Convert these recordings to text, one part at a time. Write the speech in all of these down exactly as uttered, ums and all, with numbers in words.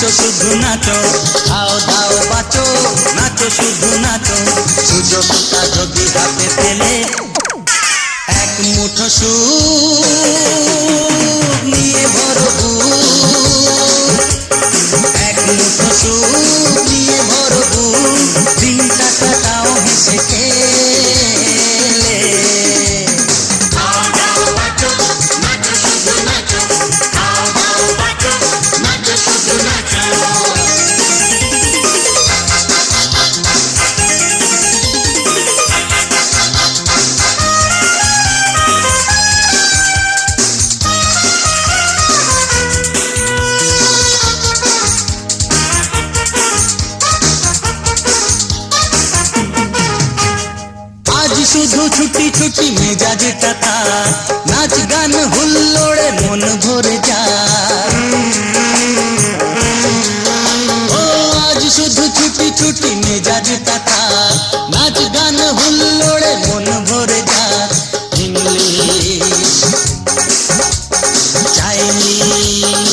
নাচো শুধু নাচো, খাও দাও বাঁচো, নাচো শুধু নাচো, সুযোগটা যদি হাতে পেলে এক মুঠো সুখ নিয়ে ভরো বুক, এক মুঠো সুখ নিয়ে ভরো বুক, দিনটা কাটাও হেসে খেলে। শুধু ছুটি ছুটি মেজাজটা তার, নাচ গান হুল্লোড়ে মন ভরে যায়। ও আজ শুধু ছুটি ছুটি মেজাজটা তার, নাচ গান হুল্লোড়ে মন ভরে যায়। English Chinese,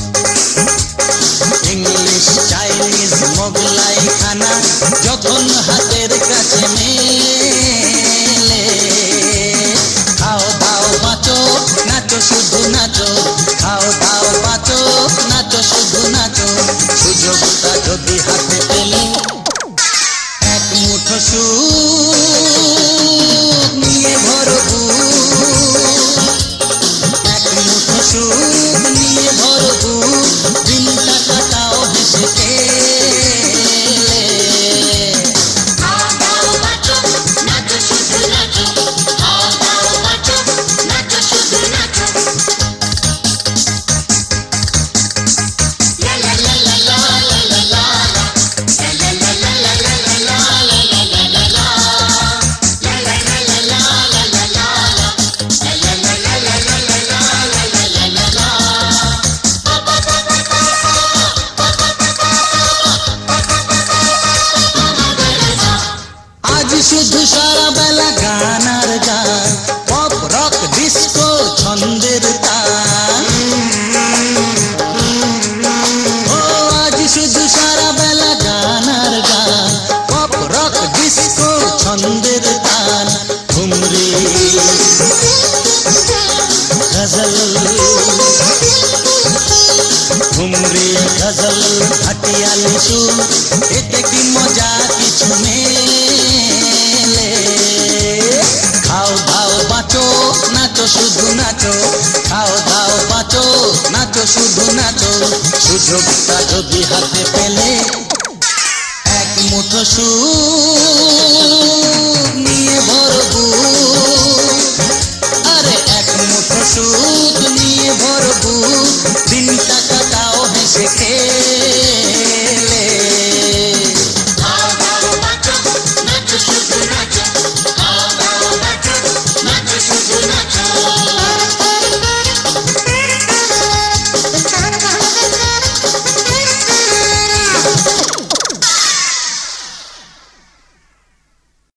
English Chinese Mughlai খানা যখন হাতের কাছে মেলে, খাও দাও বাঁচো, নাচো শুধু নাচো, খাও দাও বাঁচো, নাচো শুধু নাচো, সুযোগটা যদি হাতে পেলে এক মুঠো সুখ নিয়ে ভরো বুক, এক মুঠো সুখ নিয়ে ভরো বুক, দিনটা কাটাও হেসে খেলে। শুধু সারা বেলা গান আর গান, পপ রক ডিস্কো ছন্দের তান। ও আজ শুধু সারা বেলা গান আর গান, পপ রক ডিস্কো ছন্দের তান। ঘুমরি গজল, ঘুমরি গজল ভাটিয়ালি সুর, এতে কি মজা কিছু মেলে। খাও দাও বাঁচো, নাচো শুধু নাচো, খাও দাও বাঁচো, নাচো শুধু নাচো, সুযোগটা যদি হাতে পেলে এক মুঠো সুখ